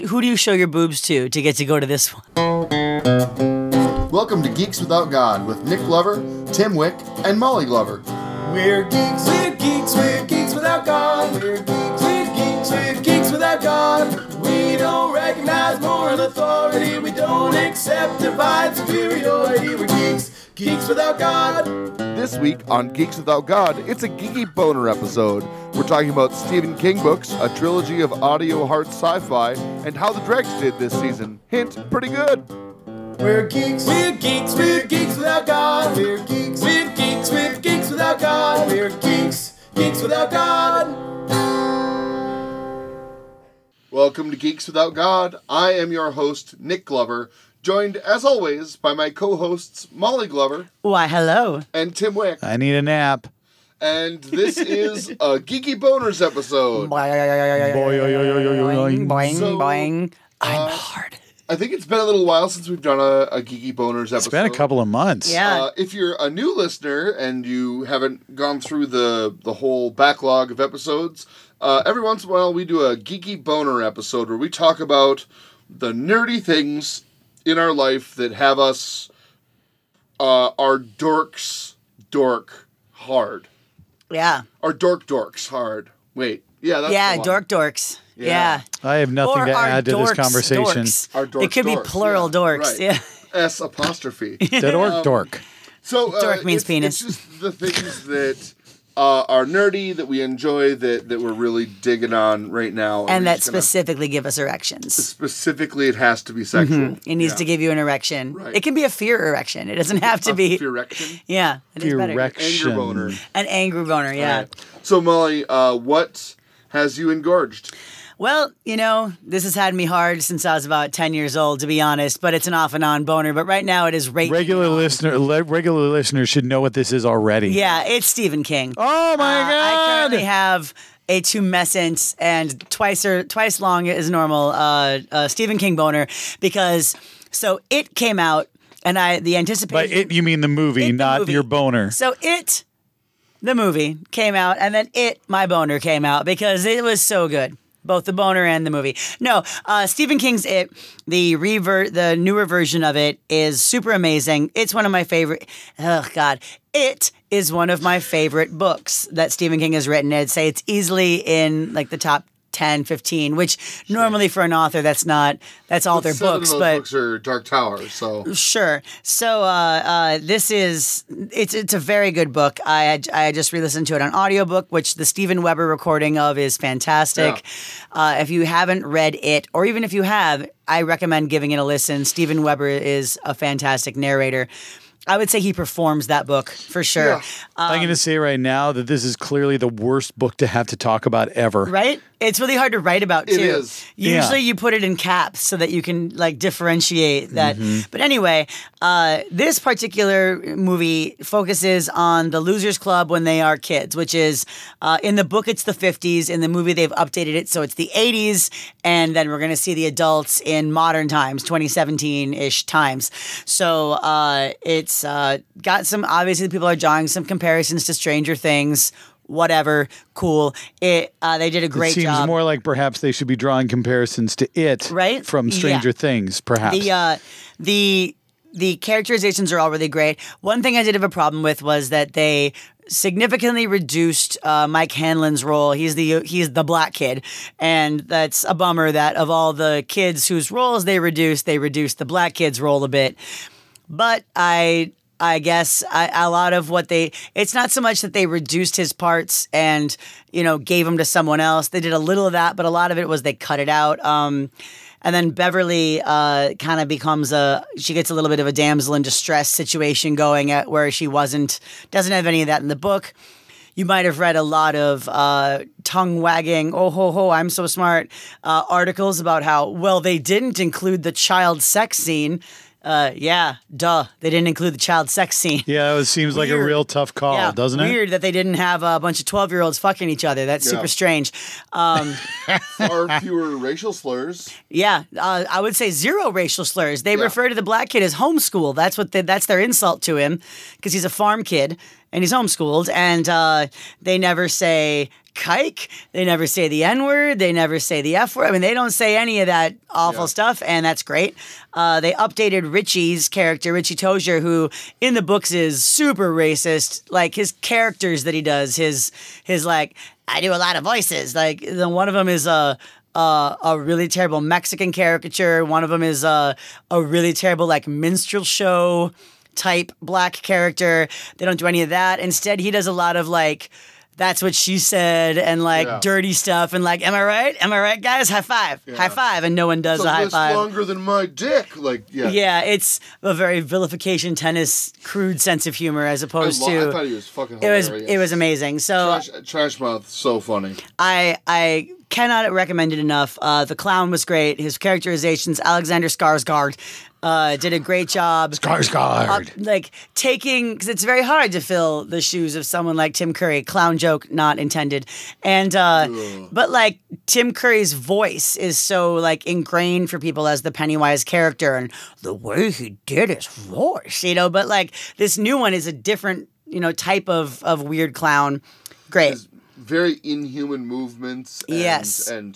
Who do you show your boobs to get to go to this one? Welcome to Geeks Without God with Nick Glover, Tim Wick, and Molly Glover. We're geeks without God. We're geeks without God. We don't recognize moral authority. We don't accept divine superiority. We're geeks without God. This week on Geeks Without God, it's a geeky boner episode. We're talking about Stephen King books, a trilogy of audio hard sci-fi, and how the Dregs did this season. Hint, pretty good. We're geeks without God. We're geeks without God. We're geeks without God. Welcome to Geeks Without God. I am your host, Nick Glover, joined, as always, by my co-hosts, Molly Glover. Why, hello. And Tim Wick. I need a nap. And this is a Geeky Boners episode. Boing, boing, So, boing. I'm hard. I think it's been a little while since we've done a Geeky Boners episode. It's been a couple of months. Yeah. If you're a new listener and you haven't gone through the whole backlog of episodes, every once in a while we do a Geeky Boner episode where we talk about the nerdy things in our life that have us, our dorks dork hard. Yeah. Our dorks hard. Wait. Yeah, that's the one. dorks. Yeah. I have nothing Or to our add to this dorks, conversation. dorks. Our dorks, It could be dorks, plural yeah, dorks. right. Yeah. S apostrophe. That orc dork. So Dork means penis. It's just the things that are nerdy, that we enjoy, that we're really digging on right now. And we're that just gonna- specifically give us erections. Specifically, it has to be sexual. It needs to give you an erection. Right. It can be a fear erection. It doesn't have to be. Erection. Yeah. It is better. Erection. Anger boner. An angry boner, yeah. Right. So, Molly, what has you engorged? Well, you know, this has had me hard since I was about 10 years old, to be honest, but it's an off and on boner. But right now it is Regular listeners should know what this is already. Yeah, it's Stephen King. Oh my I God! currently have a tumescent and twice long as normal Stephen King boner because it came out and the anticipation. By it, you mean the movie, It, the not movie. your boner. So the movie came out, and then my boner came out because it was so good. Both the boner and the movie. No, Stephen King's It, the newer version of it is super amazing. It's one of my favorite. Oh God, It is one of my favorite books that Stephen King has written. I'd say it's easily in like the top 10, 15, which normally for an author that's all their Seven books, of those but books are Dark Tower, so sure. So it's a very good book. I just re-listened to it on audiobook, which the Steven Weber recording of is fantastic. If you haven't read it, or even if you have, I recommend giving it a listen. Steven Weber is a fantastic narrator. I would say he performs that book for sure. Yeah. I'm going to say right now that this is clearly the worst book to have to talk about ever. Right? It's really hard to write about, too. It is. Usually you put it in caps so that you can, like, differentiate that. But anyway, this particular movie focuses on the Losers Club when they are kids, which is, in the book, it's the 50s. In the movie, they've updated it, so it's the 80s. And then we're going to see the adults in modern times, 2017-ish times. So it's got some, obviously, people are drawing some comparisons to Stranger Things. Whatever, cool. They did a great job. It seems more like perhaps they should be drawing comparisons to It Right? from Stranger Yeah. Things, perhaps. The characterizations are all really great. One thing I did have a problem with was that they significantly reduced Mike Hanlon's role. He's the black kid, and that's a bummer. That of all the kids whose roles they reduced the black kid's role a bit. But I guess a lot of what it's not so much that they reduced his parts and, gave them to someone else. They did a little of that, but a lot of it was they cut it out. And then Beverly kind of she gets a little bit of a damsel in distress situation going at where she doesn't have any of that in the book. You might have read a lot of tongue wagging, oh ho ho, I'm so smart, articles about how, well, they didn't include the child sex scene. Yeah, duh. They didn't include the child sex scene. Yeah, it seems like a Weird. real tough call, doesn't it? Weird that they didn't have a bunch of 12-year-olds fucking each other. That's super strange. far fewer racial slurs. Yeah, I would say zero racial slurs. They refer to the black kid as homeschool. That's their insult to him because he's a farm kid and he's homeschooled. And they never say kike. They never say the N-word. They never say the F-word. I mean, they don't say any of that awful stuff, and that's great. They updated Richie's character, Richie Tozier, who in the books is super racist. Like, his characters that he does, his like, I do a lot of voices. Like, one of them is a really terrible Mexican caricature. One of them is a really terrible, like, minstrel show type black character. They don't do any of that. Instead, he does a lot of, like, that's what she said, and like dirty stuff, and like, am I right? Am I right, guys? High five, high five, and no one does a high five. Longer than my dick, like yeah. It's a very vilification tennis, crude sense of humor as opposed to. I thought he was fucking hilarious. It was amazing. So Trash Mouth, so funny. I cannot recommend it enough. The clown was great. His characterizations, Alexander Skarsgård. Did a great job. Skarsgård. Like taking, because it's very hard to fill the shoes of someone like Tim Curry. Clown joke not intended. And, but like Tim Curry's voice is so like ingrained for people as the Pennywise character, and the way he did his voice, but like this new one is a different, type of weird clown. Great. His very inhuman movements. And, yes. And,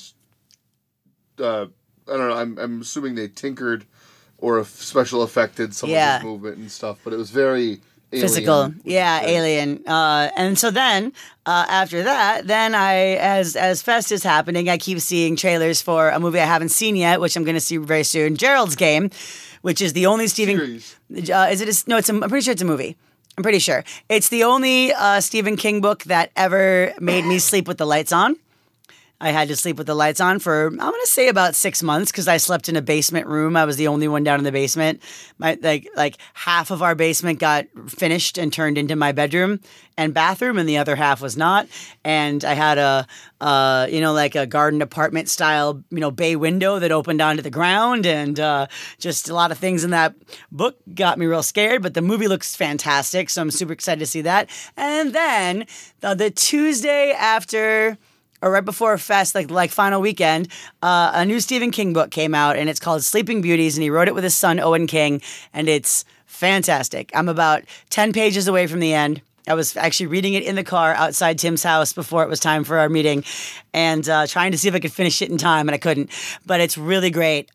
I don't know, I'm assuming they tinkered or special affected some of his movement and stuff, but it was very alien. Physical. Yeah, alien. And so then, after that, then as Fest is happening, I keep seeing trailers for a movie I haven't seen yet, which I'm going to see very soon, Gerald's Game, which is the only Stephen... Series. I'm pretty sure it's a movie. I'm pretty sure. It's the only Stephen King book that ever made me sleep with the lights on. I had to sleep with the lights on for, I'm going to say about 6 months, because I slept in a basement room. I was the only one down in the basement. My like half of our basement got finished and turned into my bedroom and bathroom, and the other half was not. And I had like a garden apartment style, bay window that opened onto the ground, and just a lot of things in that book got me real scared. But the movie looks fantastic, so I'm super excited to see that. And then the Tuesday after, or right before Fest, like final weekend, a new Stephen King book came out, and it's called Sleeping Beauties, and he wrote it with his son, Owen King, and it's fantastic. I'm about 10 pages away from the end. I was actually reading it in the car outside Tim's house before it was time for our meeting, and trying to see if I could finish it in time, and I couldn't. But it's really great.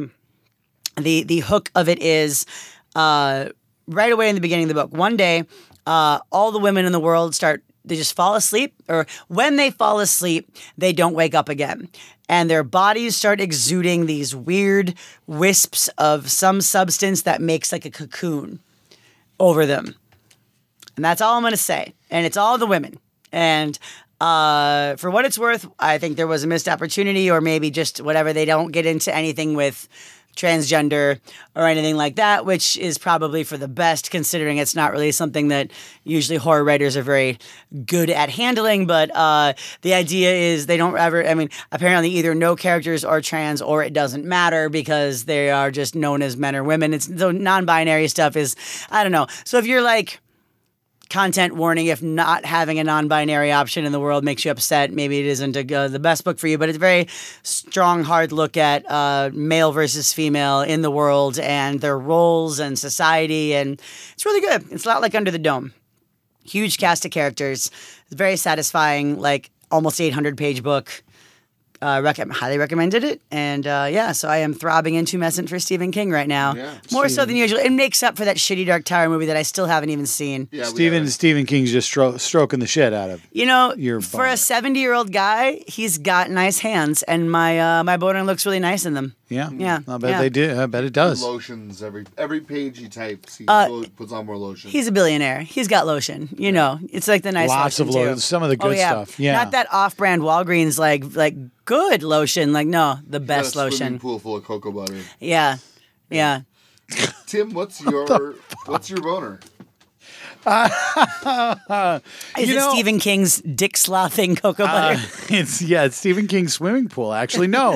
The hook of it is right away in the beginning of the book. One day, all the women in the world they just fall asleep, or when they fall asleep, they don't wake up again. And their bodies start exuding these weird wisps of some substance that makes like a cocoon over them. And that's all I'm going to say. And it's all the women. And for what it's worth, I think there was a missed opportunity, or maybe just whatever. They don't get into anything with transgender or anything like that, which is probably for the best, considering it's not really something that usually horror writers are very good at handling. But the idea is they don't ever, apparently either no characters are trans, or it doesn't matter because they are just known as men or women. It's the non-binary stuff is, I don't know. So if you're like, content warning, if not having a non-binary option in the world makes you upset, maybe it isn't the best book for you, but it's a very strong, hard look at male versus female in the world and their roles and society, and it's really good. It's a lot like Under the Dome. Huge cast of characters. It's very satisfying, like almost 800-page book. Highly recommended it, and so I am throbbing intumescent for Stephen King right now. Yeah. More so than usual. It makes up for that shitty Dark Tower movie that I still haven't even seen. Yeah, Stephen King's just stroking the shit out of for a 70-year-old guy, he's got nice hands, and my boner looks really nice in them. Yeah. I bet they do. I bet it does. Lotions every page he types, he puts on more lotion. He's a billionaire. He's got lotion. It's like the nice lots lotion of lotion. Some of the good stuff. Yeah, not that off-brand Walgreens like good lotion. Like no, the best lotion. Swimming pool full of cocoa butter. Yeah. Tim, what's your boner? Is it Stephen King's dick slothing cocoa butter? It's Stephen King's swimming pool. Actually, no.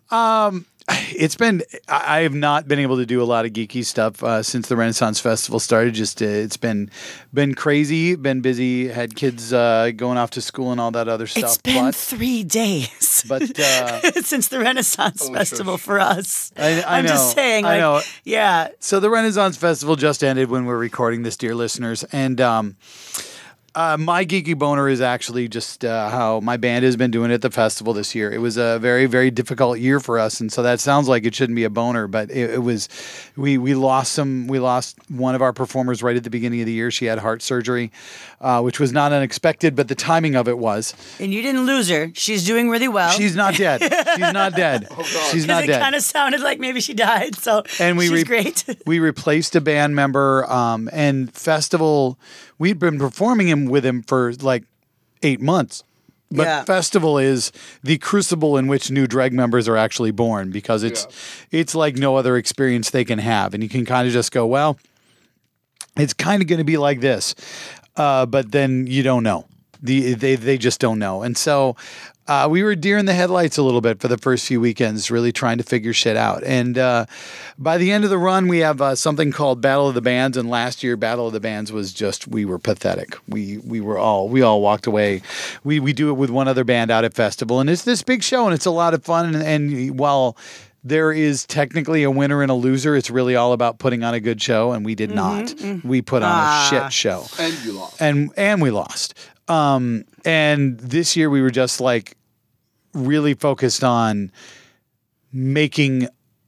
I have not been able to do a lot of geeky stuff since the Renaissance Festival started. Just it's been crazy, been busy, had kids going off to school and all that other stuff. It's been 3 days, but since the Renaissance Festival for us. I'm just saying, I know. Yeah. So the Renaissance Festival just ended when we're recording this, dear listeners, and My geeky boner is actually just how my band has been doing at the festival this year. It was a very, very difficult year for us, and so that sounds like it shouldn't be a boner, but it was. We lost one of our performers right at the beginning of the year. She had heart surgery, which was not unexpected, but the timing of it was. And you didn't lose her. She's doing really well. She's not dead. She's not dead. God. She's not Because it dead. kind of sounded like maybe she died. So And she's great. We replaced a band member, and Festival. We'd been performing with him for like 8 months. But Yeah. Festival is the crucible in which new drag members are actually born, because it's like no other experience they can have, and you can kind of just go, well, it's kind of going to be like this, but then you don't know. They just don't know, and so. We were deer in the headlights a little bit for the first few weekends, really trying to figure shit out. And by the end of the run, we have something called Battle of the Bands. And last year, Battle of the Bands was just, we were pathetic. We all walked away. We do it with one other band out at Festival, and it's this big show, and it's a lot of fun. And while there is technically a winner and a loser, it's really all about putting on a good show, and we did not. We put on a shit show, And you lost. and we lost. And this year we were just like really focused on making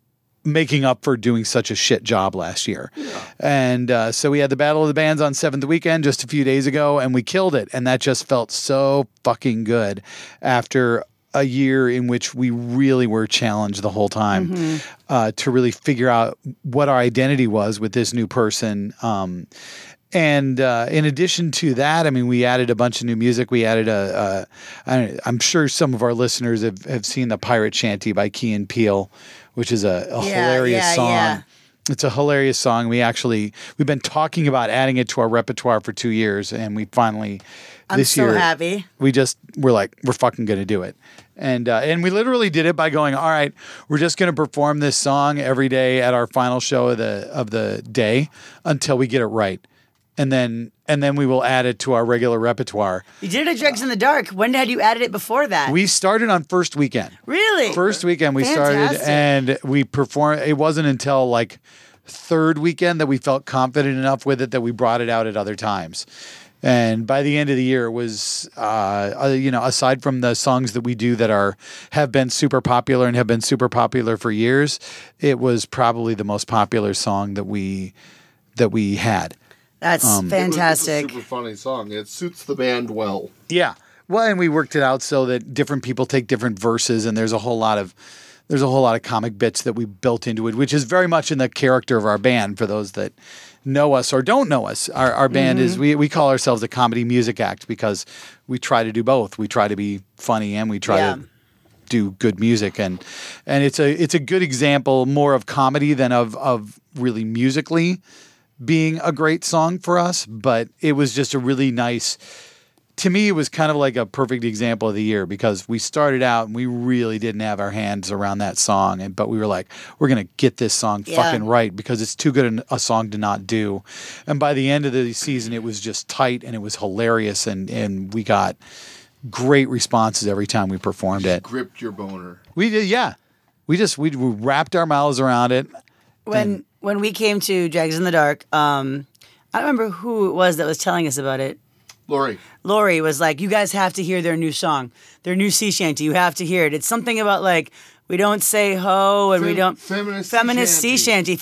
up for doing such a shit job last year. Yeah. And so we had the Battle of the Bands on 7th weekend just a few days ago, and we killed it. And that just felt so fucking good after a year in which we really were challenged the whole time to really figure out what our identity was with this new person. And in addition to that, I mean, we added a bunch of new music. We added I'm sure some of our listeners have seen the Pirate Shanty by Key and Peele, which is a hilarious song. Yeah. It's a hilarious song. We've been talking about adding it to our repertoire for 2 years, and we finally this year. I'm so happy. We're like, we're fucking gonna do it. And we literally did it by going, all right, we're just going to perform this song every day at our final show of the day until we get it right. And then we will add it to our regular repertoire. You did it at Dregs in the Dark. When had you added it before that? We started on first weekend. Really? First weekend we started, and we performed. It wasn't until like third weekend that we felt confident enough with it that we brought it out at other times. And by the end of the year, it was, aside from the songs that we do that have been super popular and have been super popular for years, it was probably the most popular song that we had. That's fantastic. It's a super funny song. It suits the band well. Yeah. Well, and we worked it out so that different people take different verses, and there's a whole lot of comic bits that we built into it, which is very much in the character of our band. For those that know us or don't know us, our band is we call ourselves a comedy music act because we try to do both. We try to be funny and we try to do good music, and it's a good example more of comedy than of really musically being a great song for us, but it was just a really nice, to me, it was kind of like a perfect example of the year because we started out and we really didn't have our hands around that song, but we were like, we're going to get this song fucking right because it's too good a song to not do. And by the end of the season, it was just tight and it was hilarious, and we got great responses every time we performed it. Gripped your boner. We did, yeah. We wrapped our mouths around it. When we came to Dregs in the Dark, I don't remember who it was that was telling us about it. Lori was like, you guys have to hear their new song, their new sea shanty. You have to hear it. It's something about like, we don't say ho and we don't feminist sea shanty.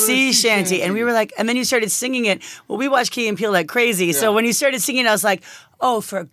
And we were like, and then you started singing it. Well, we watched Key and Peele like crazy. Yeah. So when you started singing, I was like, oh, of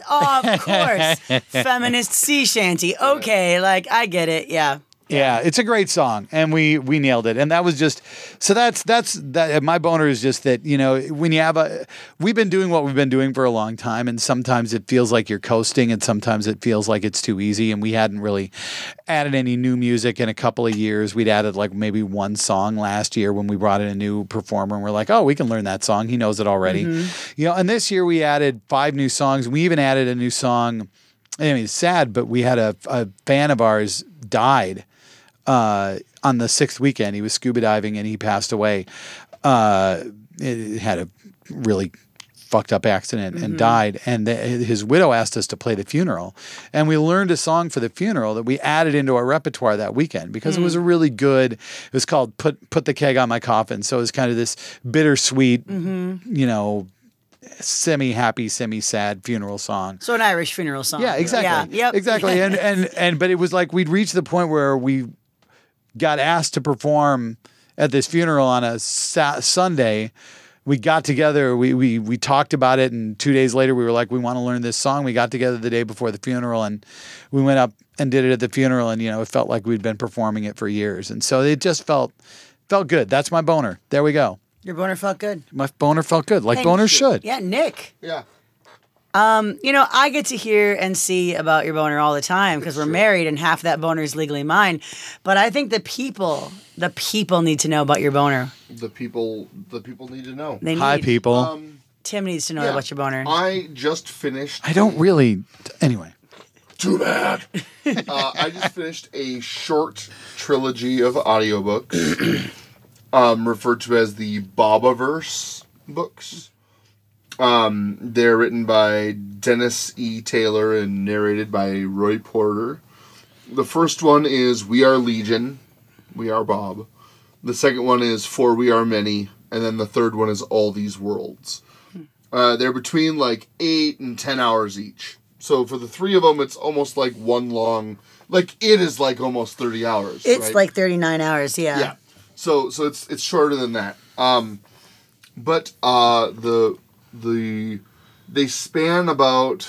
course, feminist sea shanty. Okay, like I get it. Yeah. Yeah, it's a great song, and we nailed it. And that was just so. That's that. My boner is just that, you know, when you have we've been doing what we've been doing for a long time, and sometimes it feels like you're coasting, and sometimes it feels like it's too easy. And we hadn't really added any new music in a couple of years. We'd added like maybe one song last year when we brought in a new performer, and we're like, oh, we can learn that song. He knows it already, you know. And this year we added 5 new songs. We even added a new song. I mean, it's sad, but we had a fan of ours died. On the 6th weekend, he was scuba diving and he passed away. It had a really fucked up accident and died. And his widow asked us to play the funeral. And we learned a song for the funeral that we added into our repertoire that weekend because it was a really good, it was called Put the Keg on My Coffin. So it was kind of this bittersweet, you know, semi-happy, semi-sad funeral song. So an Irish funeral song. Yeah, exactly. Yeah, yep. Exactly. And but it was like we'd reached the point where we got asked to perform at this funeral on a Sunday. We got together, we talked about it, and 2 days later we were like, we want to learn this song. We got together the day before the funeral, and we went up and did it at the funeral, and it felt like we'd been performing it for years. And so it just felt good. That's my boner. There we go. Your boner felt good. My boner felt good, like Thank boners you. should. Yeah, Nick. Yeah. I get to hear and see about your boner all the time because we're married and half that boner is legally mine. But I think the people need to know about your boner. The people need to know. Hi, people. Tim needs to know Yeah. about your boner. I just finished. I don't really. Anyway. Too bad. I just finished a short trilogy of audiobooks, referred to as the Bobaverse books. They're written by Dennis E. Taylor and narrated by Roy Porter. The first one is We Are Legion, We Are Bob. The second one is For We Are Many. And then the third one is All These Worlds. They're between like 8 and 10 hours each. So for the three of them, it's almost like one long... Like, it is like almost 30 hours, It's right? like 39 hours, yeah. Yeah. So it's shorter than that. But they span about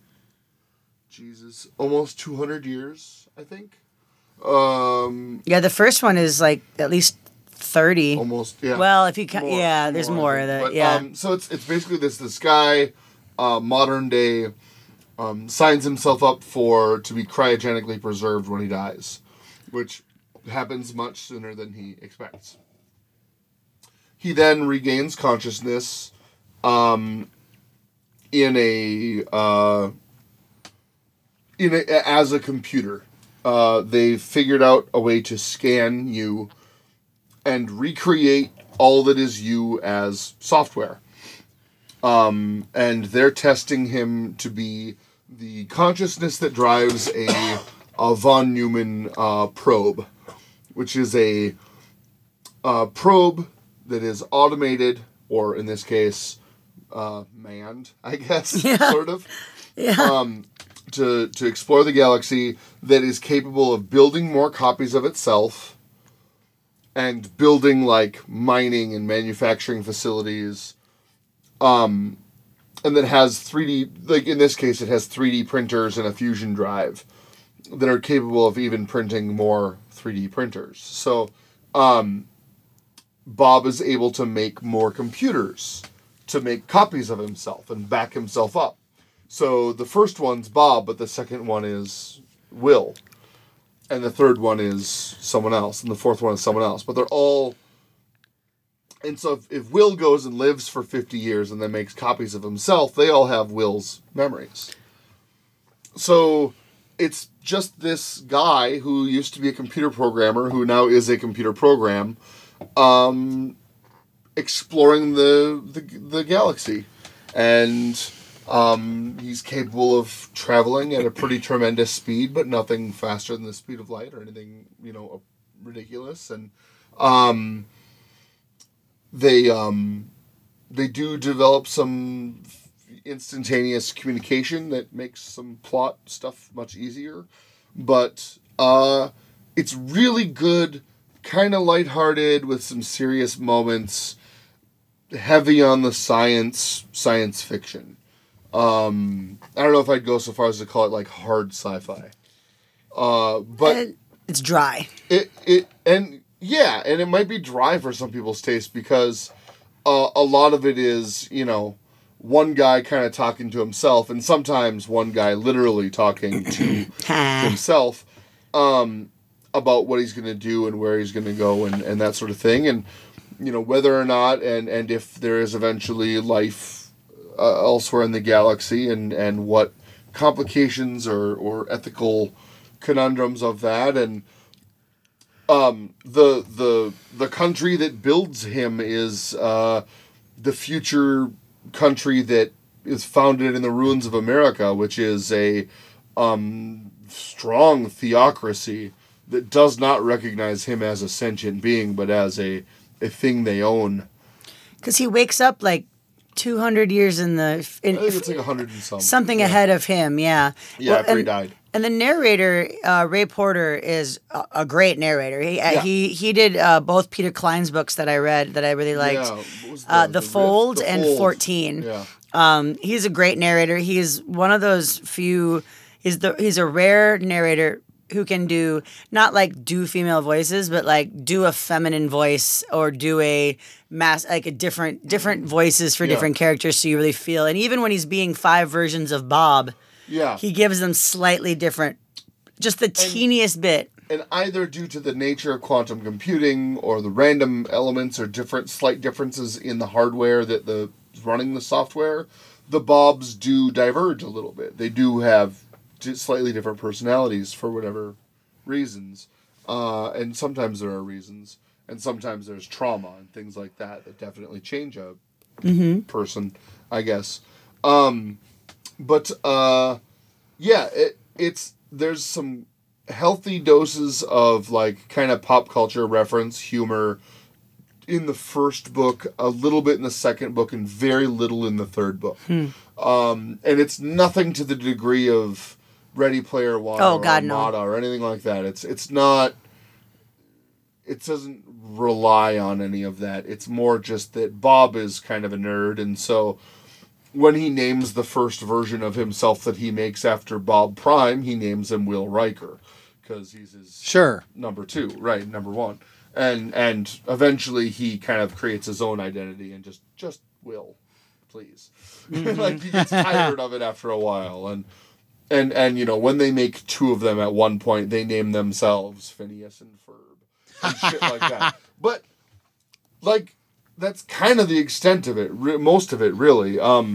almost 200 years, I think. Yeah, the first one is like at least 30. Almost, yeah. Well, if you count, there's more of that. But, Yeah. so it's basically this guy, modern day, signs himself up to be cryogenically preserved when he dies, which happens much sooner than he expects. He then regains consciousness as a computer. They figured out a way to scan you and recreate all that is you as software. And they're testing him to be the consciousness that drives a von Neumann probe, which is a probe that is automated, or in this case, manned, I guess, sort of, to explore the galaxy, that is capable of building more copies of itself and building, like, mining and manufacturing facilities, and that has 3D, like, in this case, it has 3D printers and a fusion drive that are capable of even printing more 3D printers. So, Bob is able to make more computers to make copies of himself and back himself up. So the first one's Bob, but the second one is Will. And the third one is someone else. And the fourth one is someone else. But they're all... And so if Will goes and lives for 50 years and then makes copies of himself, they all have Will's memories. So it's just this guy who used to be a computer programmer, who now is a computer program, exploring the galaxy, and he's capable of traveling at a pretty tremendous speed, but nothing faster than the speed of light or anything ridiculous. And they do develop some instantaneous communication that makes some plot stuff much easier, but it's really good. Kind of lighthearted with some serious moments, heavy on the science fiction. I don't know if I'd go so far as to call it like hard sci-fi. But it's dry. And it might be dry for some people's taste because a lot of it is, one guy kind of talking to himself, and sometimes one guy literally talking to himself. About what he's going to do and where he's going to go and that sort of thing. And, whether or not and if there is eventually life elsewhere in the galaxy and what complications or ethical conundrums of that. And the country that builds him is the future country that is founded in the ruins of America, which is a strong theocracy that does not recognize him as a sentient being, but as a thing they own. Because he wakes up like 200 years in the I think it's like 100 and something ahead of him. Yeah. Yeah, after he died. And the narrator, Ray Porter, is a great narrator. He did both Peter Klein's books that I read that I really liked. Yeah, what was The Fold The and Fold. 14. Yeah. He's a great narrator. He's one of those few. He's a rare narrator who can do not like do female voices, but like do a feminine voice or do a different voices for different characters, so you really feel. And even when he's being 5 versions of Bob, he gives them slightly different, just the teeniest bit. And either due to the nature of quantum computing or the random elements or slight differences in the hardware that is running the software, the Bobs do diverge a little bit. They do have slightly different personalities for whatever reasons. And sometimes there are reasons. And sometimes there's trauma and things like that definitely change a person, I guess. There's some healthy doses of like kind of pop culture reference humor in the first book, a little bit in the second book, and very little in the third book. And it's nothing to the degree of Ready Player One or Armada or anything like that. It's not. It doesn't rely on any of that. It's more just that Bob is kind of a nerd, and so when he names the first version of himself that he makes after Bob Prime, he names him Will Riker, because he's his number 2, right? Number 1, and eventually he kind of creates his own identity and just Will, please. Like he gets tired of it after a while, and you know, when they make 2 of them at one point, they name themselves Phineas and Ferb and shit like that. But like, that's kind of the extent of it, most of it, really.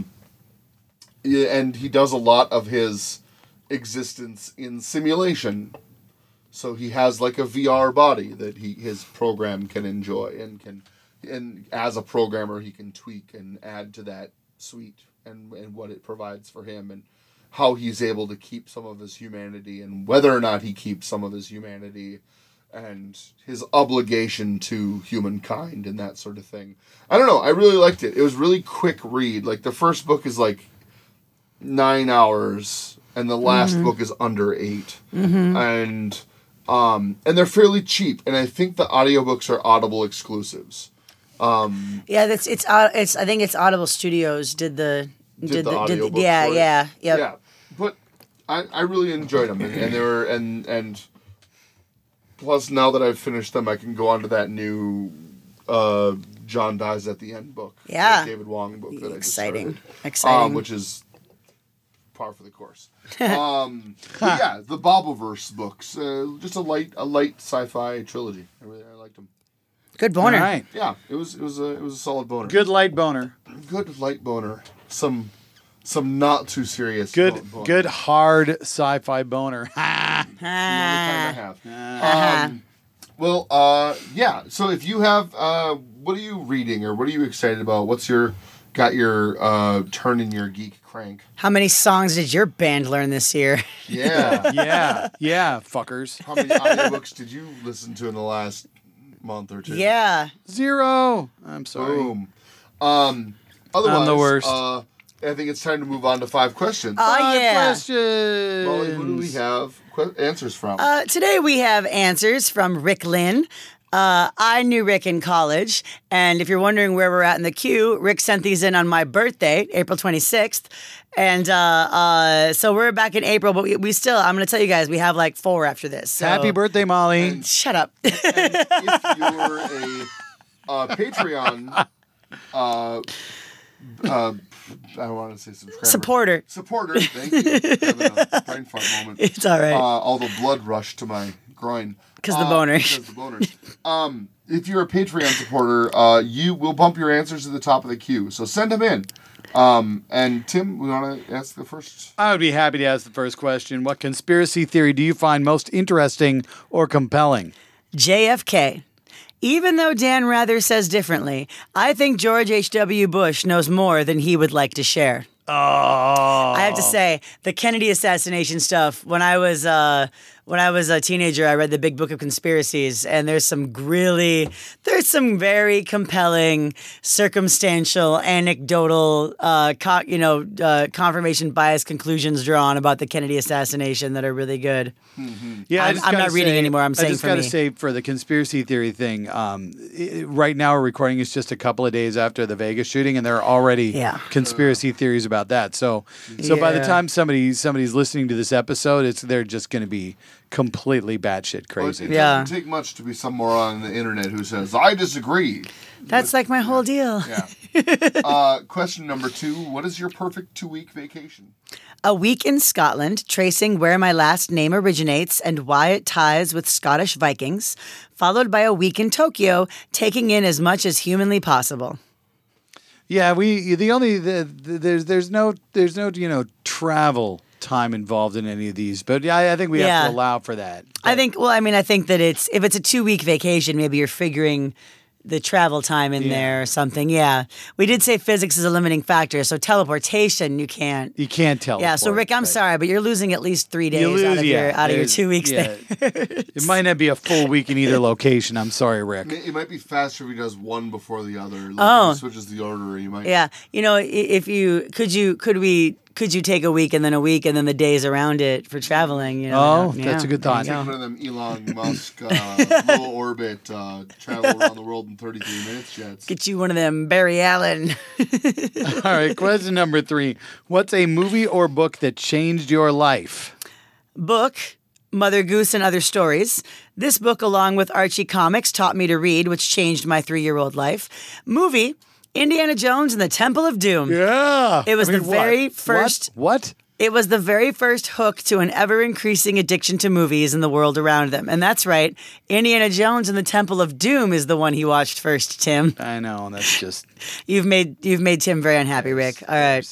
And he does a lot of his existence in simulation. So he has like a VR body that his program can enjoy and as a programmer he can tweak and add to that suite and what it provides for him and how he's able to keep some of his humanity and whether or not he keeps some of his humanity and his obligation to humankind and that sort of thing. I don't know. I really liked it. It was really quick read. Like the first book is like 9 hours and the last book is under 8. And they're fairly cheap. And I think the audiobooks are Audible exclusives. Yeah, I think it's Audible Studios did the audiobooks. Yeah. But I really enjoyed them and they were and plus, now that I've finished them, I can go on to that new John Dies at the End book. Yeah. David Wong book that I just Exciting. which is par for the course. But yeah, the Bobberverse books. Just a light sci-fi trilogy. I liked them. Good boner. All right. Yeah, it was a solid boner. Good light boner. Good light boner. Some not too serious. Good hard sci-fi boner. Yeah. So if you have, what are you reading or what are you excited about? What's your turn in your geek crank? How many songs did your band learn this year? Yeah. yeah, fuckers. How many audiobooks did you listen to in the last month or 2? Yeah. 0. I'm sorry. Boom. Otherwise, I'm the worst. I think it's time to move on to 5 questions. Oh, yeah. Questions. Molly, who do we have answers from? Today we have answers from Rick Lynn. I knew Rick in college, and if you're wondering where we're at in the queue, Rick sent these in on my birthday, April 26th, and so we're back in April, but we still, I'm going to tell you guys, we have like 4 after this. So. Happy birthday, Molly. Shut up. And if you're a Patreon, I don't want to say subscriber. Supporter. Thank you. Having a brain fart moment. It's all right. All the blood rushed to my groin. Because the boner. Because the boners. If you're a Patreon supporter, you will bump your answers to the top of the queue. So send them in. And Tim, we want to ask the first? I would be happy to ask the first question. What conspiracy theory do you find most interesting or compelling? JFK. Even though Dan Rather says differently, I think George H.W. Bush knows more than he would like to share. Oh. I have to say, the Kennedy assassination stuff, when I was when I was a teenager, I read the Big Book of Conspiracies, and there's some very compelling, circumstantial, anecdotal, confirmation bias conclusions drawn about the Kennedy assassination that are really good. Yeah, I'm not reading anymore. I'm saying I just for got to me. say for the conspiracy theory thing, right now we're recording is just a couple of days after the Vegas shooting, and there are already conspiracy theories about that. So by the time somebody's listening to this episode, they're just going to be completely batshit crazy. It doesn't take much to be some moron on the internet who says, I disagree. That's like my whole deal. Yeah. Question number 2. What is your perfect 2-week vacation? A week in Scotland, tracing where my last name originates and why it ties with Scottish Vikings, followed by a week in Tokyo, taking in as much as humanly possible. Yeah, there's no travel time involved in any of these, but yeah, I think we have to allow for that. I think that if it's a 2-week vacation, maybe you're figuring the travel time in there or something. Yeah. We did say physics is a limiting factor, so teleportation you can't teleport. Yeah, so Rick, I'm sorry, but you're losing at least 3 days out of your 2 weeks there. It might not be a full week in either location. I'm sorry, Rick. It might be faster if he does one before the other. If he switches the order, you might. Yeah. Could you take a week and then the days around it for traveling? That's a good thought. Take one of them Elon Musk low orbit travel around the world in 33 minutes jets. Get you one of them Barry Allen. All right, question number 3. What's a movie or book that changed your life? Book, Mother Goose and Other Stories. This book, along with Archie Comics, taught me to read, which changed my 3-year-old life. Movie, Indiana Jones and the Temple of Doom. Yeah. It was the very first... What? It was the very first hook to an ever-increasing addiction to movies and the world around them. And that's right. Indiana Jones and the Temple of Doom is the one he watched first, Tim. I know. That's just... You've made Tim very unhappy, Rick. All right.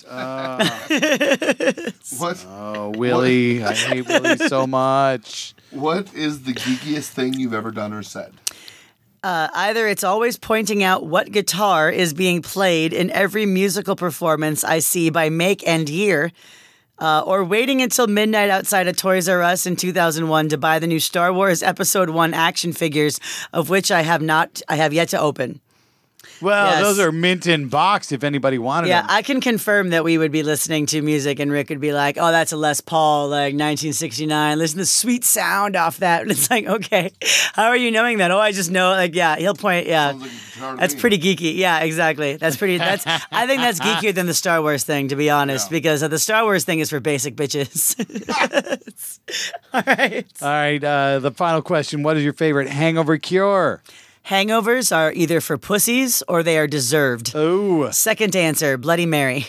What? Oh, Willie. I hate Willie so much. What is the geekiest thing you've ever done or said? Either it's always pointing out what guitar is being played in every musical performance I see by make and year, or waiting until midnight outside of Toys R Us in 2001 to buy the new Star Wars Episode 1 action figures, of which I have yet to open. Well, those are mint in box if anybody wanted them. Yeah, I can confirm that we would be listening to music and Rick would be like, oh, that's a Les Paul, like 1969. Listen to the sweet sound off that. And it's like, okay, how are you knowing that? Oh, I just know, he'll point, That's pretty geeky. Yeah, exactly. I think that's geekier than the Star Wars thing, to be honest, because the Star Wars thing is for basic bitches. All right. All right, the final question. What is your favorite hangover cure? Hangovers are either for pussies or they are deserved. Oh. Second answer, Bloody Mary.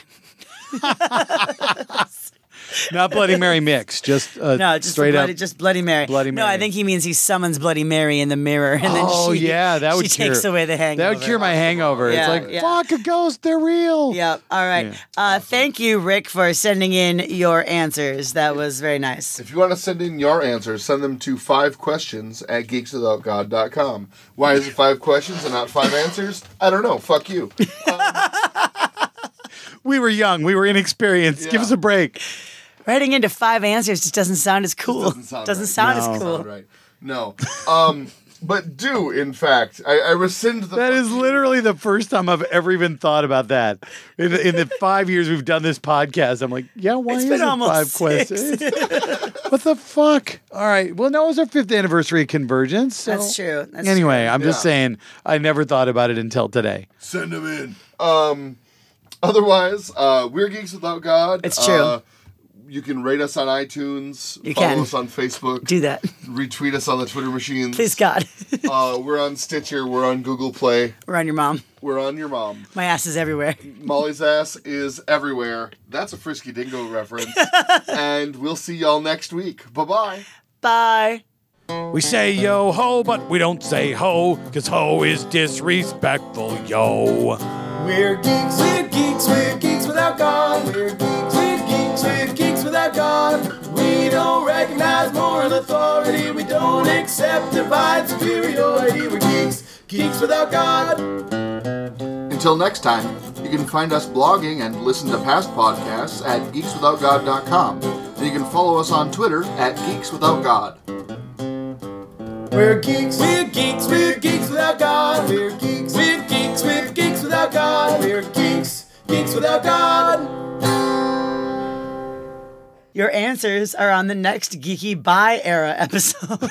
Not Bloody Mary mix, just straight up. Just Bloody Mary. Bloody Mary. No, I think he means he summons Bloody Mary in the mirror, and then that would she takes away the hangover. That would cure my hangover. Yeah, it's like, fuck, a ghost, they're real. Yeah. All right. Yeah. Thank you, Rick, for sending in your answers. That was very nice. If you want to send in your answers, send them to 5questions@geekswithoutgod.com. Why is it 5 questions and not 5 answers? I don't know. Fuck you. We were young. We were inexperienced. Give us a break. Writing into 5 answers just doesn't sound as cool. Doesn't sound as cool. Right. No. But do, in fact, I rescind the... That is literally the first time I've ever even thought about that. In the 5 years we've done this podcast, I'm like, why is it 5 questions? What the fuck? All right. Well, no, it was our 5th anniversary of Convergence. So. That's true. Anyway, I'm just saying, I never thought about it until today. Send them in. Otherwise, we're Geeks Without God. It's true. You can rate us on iTunes. You follow can. us on Facebook. Do that. Retweet us on the Twitter machines. Please, God. We're on Stitcher. We're on Google Play. We're on your mom. We're on your mom. My ass is everywhere. Molly's ass is everywhere. That's a Frisky Dingo reference. And we'll see y'all next week. Bye-bye. Bye. We say yo ho, but we don't say ho, because ho is disrespectful, yo. We're geeks without God. We're geeks without God. We don't recognize moral authority. We don't accept divine superiority. We're geeks without God. Until next time, you can find us blogging and listen to past podcasts at geekswithoutgod.com. And you can follow us on Twitter at geekswithoutgod. We're geeks. We're geeks. We're geeks without God. We're geeks. We're geeks. We're geeks without God. We're geeks. Geeks without God. Your answers are on the next Geeky Bye Era episode.